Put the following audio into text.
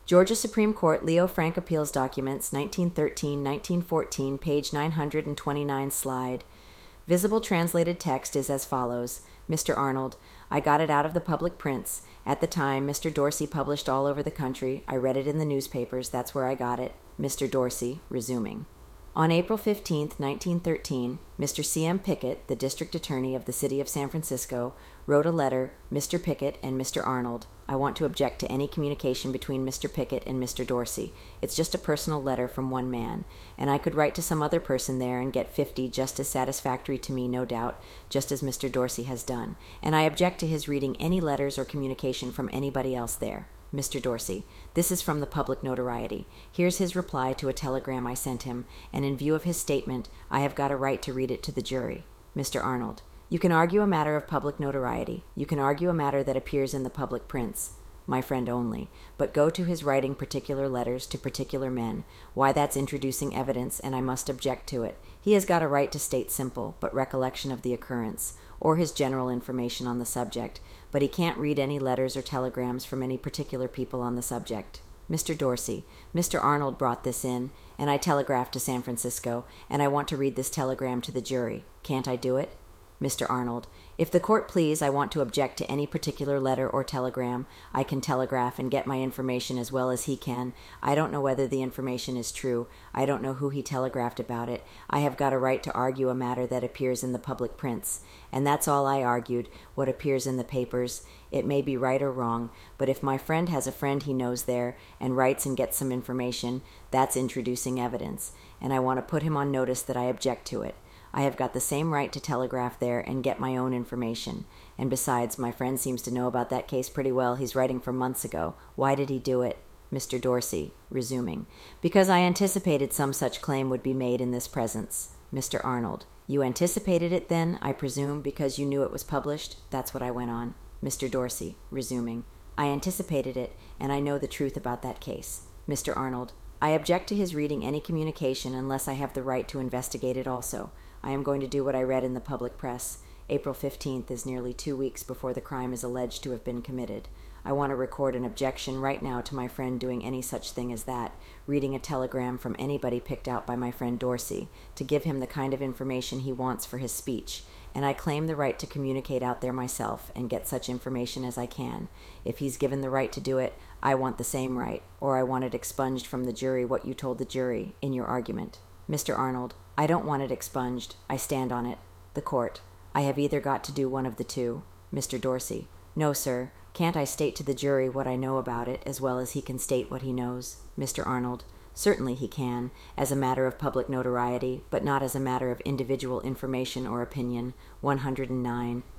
Georgia Supreme Court Leo Frank Appeals Documents, 1913-1914, page 929 slide. Visible translated text is as follows. Mr. Arnold, I got it out of the public prints. At the time, Mr. Dorsey published all over the country. I read it in the newspapers. That's where I got it. Mr. Dorsey, resuming. On April 15, 1913, Mr. C.M. Pickett, the district attorney of the city of San Francisco, wrote a letter, Mr. Pickett and Mr. Arnold. I want to object to any communication between Mr. Pickett and Mr. Dorsey. It's just a personal letter from one man, and I could write to some other person there and get 50 just as satisfactory to me, no doubt, just as Mr. Dorsey has done, and I object to his reading any letters or communication from anybody else there. Mr. Dorsey, this is from the public notoriety. Here's his reply to a telegram I sent him, and in view of his statement, I have got a right to read it to the jury. Mr. Arnold, you can argue a matter of public notoriety. You can argue a matter that appears in the public prints. My friend only. But go to his writing particular letters to particular men. Why, that's introducing evidence, and I must object to it. He has got a right to state simple, but recollection of the occurrence, or his general information on the subject, but he can't read any letters or telegrams from any particular people on the subject. Mr. Dorsey, Mr. Arnold brought this in, and I telegraphed to San Francisco, and I want to read this telegram to the jury. Can't I do it? Mr. Arnold, if the court please, I want to object to any particular letter or telegram. I can telegraph and get my information as well as he can. I don't know whether the information is true. I don't know who he telegraphed about it. I have got a right to argue a matter that appears in the public prints. And that's all I argued, what appears in the papers. It may be right or wrong, but if my friend has a friend he knows there and writes and gets some information, that's introducing evidence, and I want to put him on notice that I object to it. I have got the same right to telegraph there and get my own information. And besides, my friend seems to know about that case pretty well. He's writing from months ago. Why did he do it? Mr. Dorsey, resuming. Because I anticipated some such claim would be made in this presence. Mr. Arnold, you anticipated it then, I presume, because you knew it was published? That's what I went on. Mr. Dorsey, resuming. I anticipated it, and I know the truth about that case. Mr. Arnold, I object to his reading any communication unless I have the right to investigate it also. I am going to do what I read in the public press. April 15th is nearly 2 weeks before the crime is alleged to have been committed. I want to record an objection right now to my friend doing any such thing as that, reading a telegram from anybody picked out by my friend Dorsey, to give him the kind of information he wants for his speech, and I claim the right to communicate out there myself and get such information as I can. If he's given the right to do it, I want the same right, or I want it expunged from the jury what you told the jury in your argument. Mr. Arnold, I don't want it expunged. I stand on it. The court, I have either got to do one of the two. Mr. Dorsey, no, sir. Can't I state to the jury what I know about it as well as he can state what he knows? Mr. Arnold, certainly he can, as a matter of public notoriety, but not as a matter of individual information or opinion. 109.